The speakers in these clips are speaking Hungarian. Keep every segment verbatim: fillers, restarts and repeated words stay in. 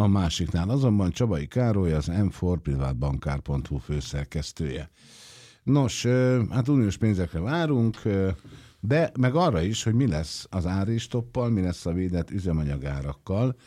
a másiknál. Azonban Csabai Károly az em négy privátbankár pont hu főszerkesztője. Nos, hát uniós pénzekre várunk, de meg arra is, hogy mi lesz az áréstoppal, mi lesz a védett üzemanyagárakkal.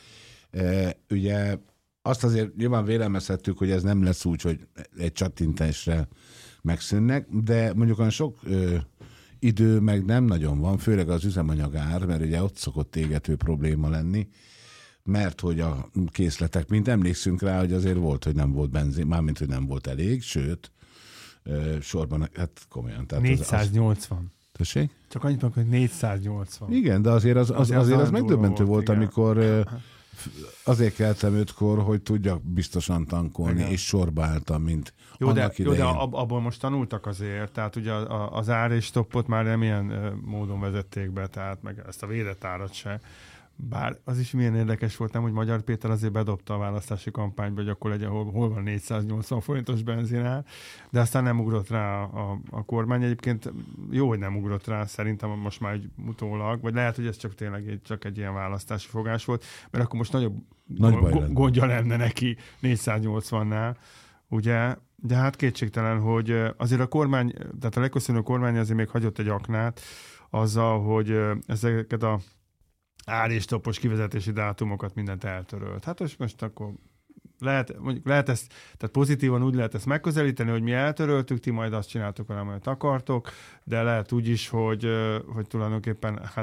Ugye azt azért nyilván vélelmezhettük, hogy ez nem lesz úgy, hogy egy csattintásra megszűnnek, de mondjuk olyan sok ö, idő meg nem nagyon van, főleg az üzemanyagár, mert ugye ott szokott égető probléma lenni, mert hogy a készletek, mint emlékszünk rá, hogy azért volt, hogy nem volt benzin, mármint, hogy nem volt elég, sőt, ö, sorban, hát komolyan. Tehát négyszáznyolcvan. Az, az... Tessék? Csak annyit mondok, hogy négyszáznyolcvan. Igen, de azért az, az, azért az, azért az megdöbbentő volt, volt amikor ö, azért keltem ötkor, hogy tudjak biztosan tankolni, igen. És sorba álltam, mint jó, de, annak jó, idején. de ab, abból most tanultak azért, tehát ugye az ár és stoppot már nem ilyen uh, módon vezették be, tehát meg ezt a védett árat se. Bár az is milyen érdekes volt, nem, hogy Magyar Péter azért bedobta a választási kampányba, hogy akkor legyen, hol, hol van négyszáznyolcvan forintos benzinár, de aztán nem ugrott rá a, a, a kormány. Egyébként jó, hogy nem ugrott rá, szerintem most már egy utólag, vagy lehet, hogy ez csak tényleg egy, csak egy ilyen választási fogás volt, mert akkor most nagyobb Nagy go- gondja lenne neki négyszáznyolcvannál, ugye? De hát kétségtelen, hogy azért a kormány, tehát a legköszönő kormány azért még hagyott egy aknát azzal, hogy ezeket a ár és toppos kivezetési dátumokat mindent eltörölt. Hát most, most akkor lehet, mondjuk lehet ezt, tehát pozitívan úgy lehet ezt megközelíteni, hogy mi eltöröltük, ti majd azt csináltok vele, amit akartok, de lehet úgy is, hogy, hogy tulajdonképpen hát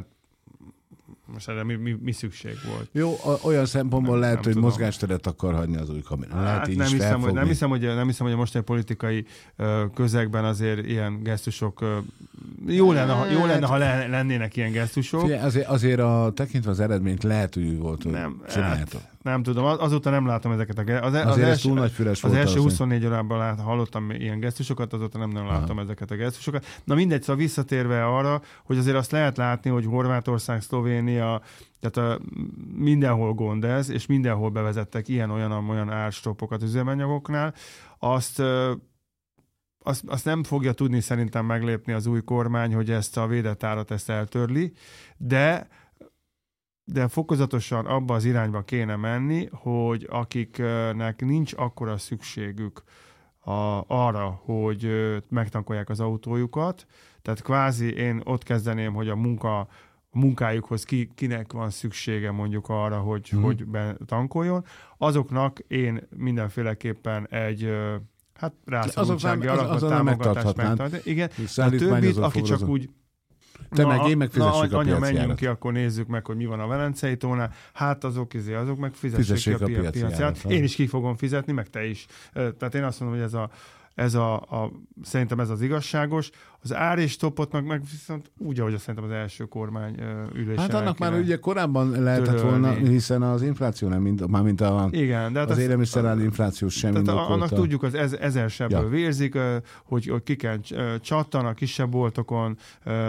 most erre mi, mi, mi szükség volt. Jó, olyan szempontból nem, lehet, nem hogy tudom. Mozgásteret akar hagyni az új kamerán. Lehet hát így nem, is hiszem, hogy, nem, hiszem, hogy, nem hiszem, hogy a mostani politikai uh, közegben azért ilyen gesztusok uh, jó lenne, ha, jó lenne, ha lennének ilyen gesztusok. Figyelj, azért, azért a, tekintve az eredményt lehet, hogy volt, hogy nem, csináljátok. Hát, nem tudom, azóta nem látom ezeket a gesztusokat. Az, azért az, ez túl nagy füles az volt első az, huszonnégy órában lát, hallottam ilyen gesztusokat, azóta nem, nem láttam aha. ezeket a gesztusokat. Na mindegy, szóval visszatérve arra, hogy azért azt lehet látni, hogy Horvátország, Szlovénia, tehát a, mindenhol gond ez, és mindenhol bevezettek ilyen-olyan-olyan árstoppokat üzemanyagoknál. Azt, azt, azt nem fogja tudni szerintem meglépni az új kormány, hogy ezt a védett árat ezt eltörli, de de fokozatosan abba az irányba kéne menni, hogy akiknek nincs akkora szükségük a, arra, hogy megtankolják az autójukat, tehát kvázi én ott kezdeném, hogy a munka a munkájukhoz ki, kinek van szüksége mondjuk arra, hogy, hmm. hogy tankoljon, azoknak én mindenféleképpen egy hát rászorultsági alapot támogatást megtartani. Igen, a többit, aki csak úgy Te na, meg én meg fizessük na, a piaci menjünk járat. ki, akkor nézzük meg, hogy mi van a Velencei tónál. Hát azok, izé, azok meg fizessék, fizessék ki a, a piaci, piaci járat. Én is ki fogom fizetni, meg te is. Tehát én azt mondom, hogy ez a Ez a, a, szerintem ez az igazságos. Az ár és toppot meg, meg viszont úgy, ahogy azt szerintem az első kormány ülésen. Hát annak már ugye korábban lehetett volna, hiszen az infláció nem mind, már mint a, igen, de hát az élelmiszerár infláció sem indokolta. Annak tudjuk, az ez, ezer sebből ja. vérzik, hogy, hogy ki kell csattan a kisebb boltokon,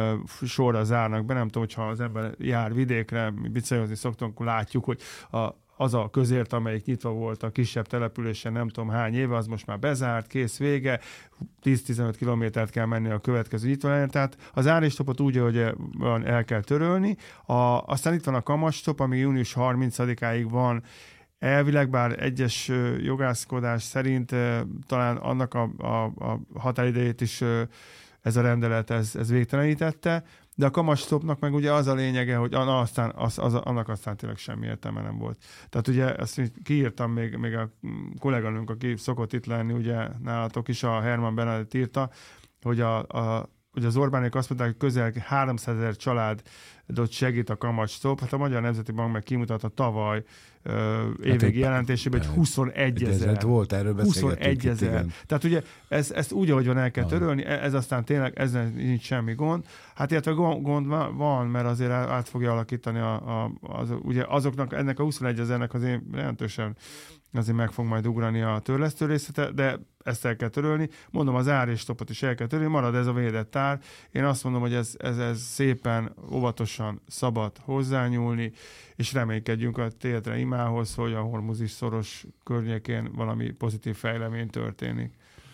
sorra zárnak be. Nem tudom, hogyha az ember jár vidékre, mi bicajhozni szoktunk, akkor látjuk, hogy a az a közért, amelyik nyitva volt a kisebb településen nem tudom hány éve, az most már bezárt, kész, vége, tíz-tizenöt kilométert kell menni a következő nyitva. Tehát az áristopot úgy, hogy el kell törölni. A, aztán itt van a kamatstop, ami június harmincadikáig van, elvileg, bár egyes jogászkodás szerint talán annak a, a, a határidejét is ez a rendelet ez, ez végtelenítette, de a kamatstopnak meg ugye az a lényege, hogy na, aztán, az, az, annak aztán tényleg semmi értelme nem volt. Tehát ugye ezt kiírtam még, még a kolléganőnk, aki szokott itt lenni, ugye nálatok is, a Herman Bernadett írta, hogy, a, a, hogy az Orbánék azt mondták, hogy közel háromszázezer családot segít a kamatstop. Hát a Magyar Nemzeti Bank meg kimutatta tavaly uh, évvégi hát jelentésében, hogy huszonegy ezer. volt, erről huszonegy ezer. Tehát ugye ez, ezt úgy, ahogy van, el kell törölni, ez aztán tényleg, ezzel nincs semmi gond. Hát illetve gond van, mert azért át fogja alakítani a, a, az, ugye azoknak, ennek a huszonegy ezernek azért jelentősen azért meg fog majd ugrani a törlesztő részlete, de ezt el kell törölni. Mondom, az ár és topot is el kell törölni, marad ez a védett ár. Én azt mondom, hogy ez, ez, ez szépen, óvatosan szabad hozzányúlni, és reménykedjünk a Tétre imához, hogy a Hormuzis szoros környékén valami pozitív fejlemény történik.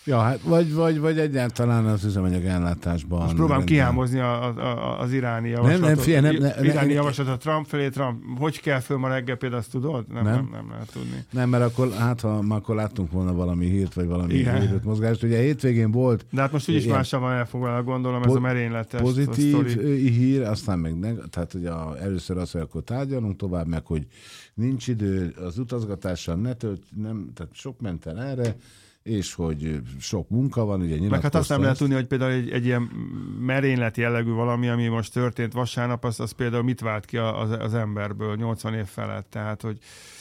Ja, hát vagy, vagy, vagy egyáltalán az üzemanyag ellátásban. Most próbálom kihámozni a, a, az iráni javaslatot. Nem, nem, fie, nem, nem, iráni nem, javaslatot Trump felé, Trump, hogy kell föl ma reggel például, azt tudod? Nem, nem, nem, nem lehet tudni. Nem, mert akkor, hát ha akkor láttunk volna valami hírt, vagy valami hírt mozgást. Ugye hétvégén volt. De hát most úgyis mással van elfoglalva, gondolom, po- ez a merényletes pozitív hír, aztán meg ne, tehát ugye először az, hogy akkor tárgyalunk tovább, meg hogy nincs idő az utazgatással, ne tölt, nem, tehát sok ment el erre, és hogy sok munka van, ugye meg hát azt nem lehet tudni, hogy például egy, egy ilyen merénylet jellegű valami, ami most történt vasárnap, az, az például mit vált ki az, az emberből nyolcvan év felett, tehát hogy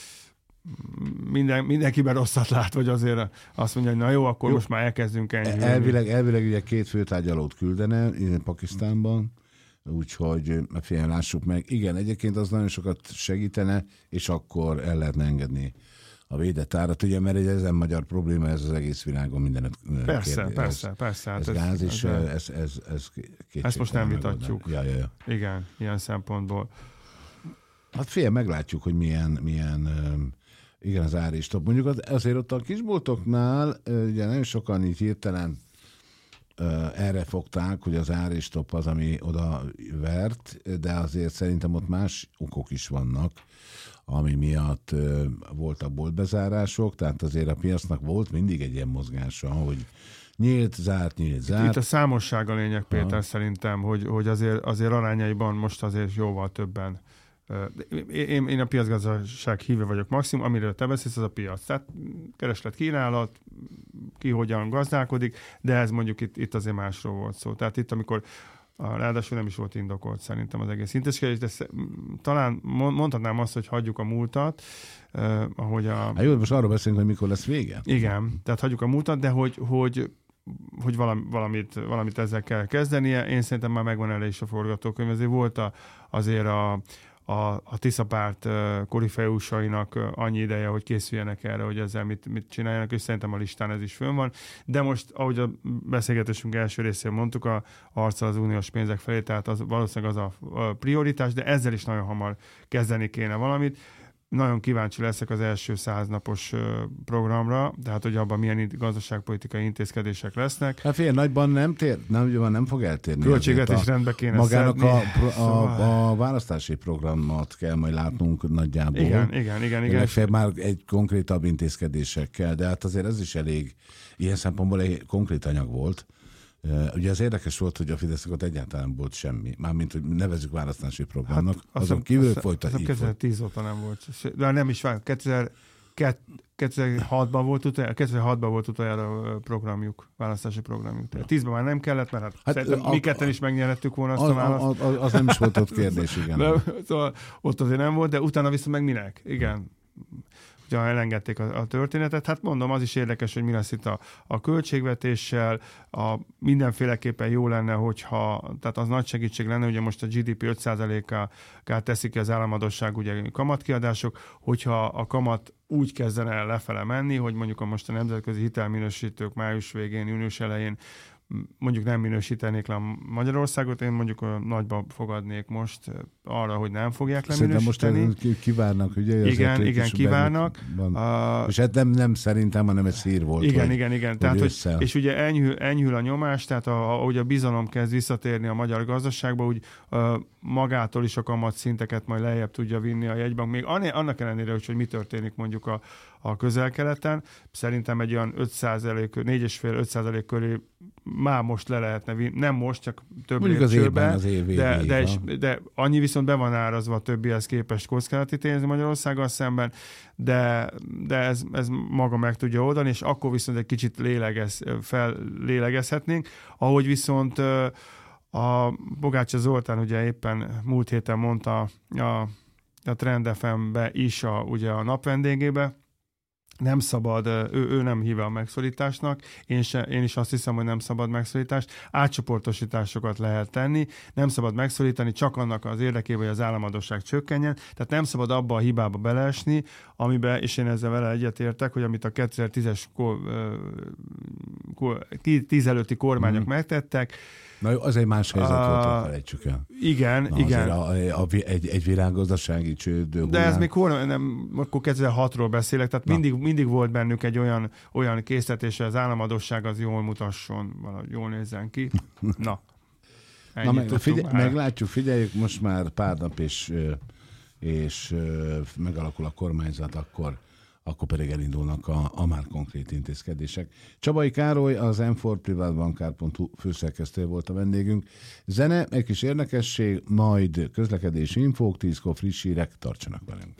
minden, mindenkiben rosszat lát, vagy azért azt mondja, hogy na jó, akkor jó. Most már elkezdünk enyhülni. Elvileg, elvileg ugye két főtárgyalót küldene Pakisztánban, úgyhogy fél lássuk meg. Igen, egyébként az nagyon sokat segítene, és akkor el lehetne engedni a védett árat, ugye, mert egy ezen magyar probléma, ez az egész világon mindenet Persze, kérdés. persze, ez, persze. Hát ez, ez gáz, és ez, ez, ez, ez ezt most nem vitatjuk. Ja, ja, ja. Igen, ilyen szempontból. Hát fél, meglátjuk, hogy milyen, milyen igen, az ár is top. Mondjuk azért ott a kisboltoknál, ugye nagyon sokan így hirtelen erre fogták, hogy az ár és top az, ami oda vert, de azért szerintem ott más okok is vannak, ami miatt ö, voltak boltbezárások, tehát azért a piacnak volt mindig egy ilyen mozgása, hogy nyílt, zárt, nyílt, zárt. Itt a számosság a lényeg, Péter, ha. szerintem, hogy, hogy azért, azért arányaiban most azért jóval többen. Én, én a piacgazdaság híve vagyok maximum, amiről te beszélsz, az a piac. Tehát kereslet, kínálat, ki hogyan gazdálkodik, de ez mondjuk itt, itt azért másról volt szó. Tehát itt, amikor ráadásul nem is volt indokolt szerintem az egész intézkedés, de talán mondhatnám azt, hogy hagyjuk a múltat, eh, ahogy a... Hát jó, most arról beszélünk, hogy mikor lesz vége. Igen, tehát hagyjuk a múltat, de hogy, hogy, hogy valami, valamit, valamit ezzel kell kezdenie. Én szerintem már megvan elég is a forgatókönyv. Ezért volt a, azért a a, a Tiszapárt uh, korifeusainak uh, annyi ideje, hogy készüljenek erre, hogy ezzel mit, mit csináljanak, és szerintem a listán ez is fönn van. De most, ahogy a beszélgetésünk első részén mondtuk, a arccal az uniós pénzek felé, tehát az, valószínűleg az a, a prioritás, de ezzel is nagyon hamar kezdeni kéne valamit. Nagyon kíváncsi leszek az első száznapos programra, tehát hogy abban milyen gazdaságpolitikai intézkedések lesznek. Hát fél nagyban nem tér, nem, nem fog eltérni. Költségvetés rendbe kéne magának a, a, a, a választási programot kell majd látnunk nagyjából. Igen, igen, igen. igen. Fél már egy konkrétabb intézkedésekkel, de hát azért ez is elég, ilyen szempontból egy konkrét anyag volt. Uh, ugye az érdekes volt, hogy a Fidesznek ott egyáltalán volt semmi. Mármint, hogy nevezzük választási programnak. Hát, azon kívül folytatjuk. kétezer-tíz óta nem volt. De nem is vár. kétezer-hatban volt utoljára, kétezer-hatban volt utoljára programjuk, választási programjuk. Tehát tízben már nem kellett, mert hát, hát a, mi ketten is megnyerhettük volna azt a, a választ. Az, az nem is volt ott kérdés, igen. De, szóval ott azért nem volt, de utána viszont meg minek? Igen. Ugye elengedték a, a történetet. Hát mondom, az is érdekes, hogy mi lesz itt a, a költségvetéssel. A, mindenféleképpen jó lenne, hogyha, tehát az nagy segítség lenne, ugye most a gé dé pé öt százalékát teszik ki az államadosság, ugye kamatkiadások, hogyha a kamat úgy kezdene el lefele menni, hogy mondjuk a most a nemzetközi hitelminősítők május végén, június elején mondjuk nem minősítenék le Magyarországot, én mondjuk a nagyba fogadnék most arra, hogy nem fogják leminősíteni. Szerintem most kivárnak, ugye? Igen, igen, kivárnak. Uh, és hát nem, nem szerintem, hanem egy szír volt. Igen, hogy, igen, igen. Tehát, hogy, és ugye enyhül, enyhül a nyomás, tehát a, ahogy a bizalom kezd visszatérni a magyar gazdaságba, úgy uh, magától is a kamatszinteket majd lejjebb tudja vinni a jegybank. Még annak ellenére, hogy mi történik mondjuk a, a közel-keleten, szerintem egy olyan öt százalék, négy egész öt százalék köré már most le lehetne vinni, nem most, csak több lépcsőben, de, de, de annyi viszont be van árazva a többihez képest kockázati tényező Magyarországgal szemben, de, de ez, ez maga meg tudja oldani, és akkor viszont egy kicsit lélegez, fellélegezhetnénk, ahogy viszont a Bogácsa Zoltán ugye éppen múlt héten mondta a, a Trend ef em-be is a, ugye a napvendégébe, nem szabad, ő, ő nem híve a megszorításnak, én, se, én is azt hiszem, hogy nem szabad megszorítást, átcsoportosításokat lehet tenni, nem szabad megszorítani csak annak az érdekében, hogy az államadosság csökkenjen, tehát nem szabad abba a hibába beleesni, amiben, és én ezzel vele egyetértek, hogy amit a kétezer-tízes kor, tíz előtti kormányok mm. megtettek. Na jó, az egy más helyzet uh, volt, felejtsük el. Igen, Na, igen. A, a, egy, egy világgazdasági csőd. De ez még hol, nem, akkor kétezer-hatról beszélek, tehát mindig, mindig mindig volt bennük egy olyan, olyan készletés, hogy az államadósság az jól mutasson, valahogy jól nézzen ki. Na, Na meg, figyel, meglátjuk, figyeljük, most már pár nap és, és megalakul a kormányzat, akkor, akkor pedig elindulnak a, a már konkrét intézkedések. Csabai Károly, az em négy privátbankár pont hu főszerkesztője volt a vendégünk. Zene, egy kis érdekesség, majd közlekedési infók, tízkor friss hírek, tartsanak velünk.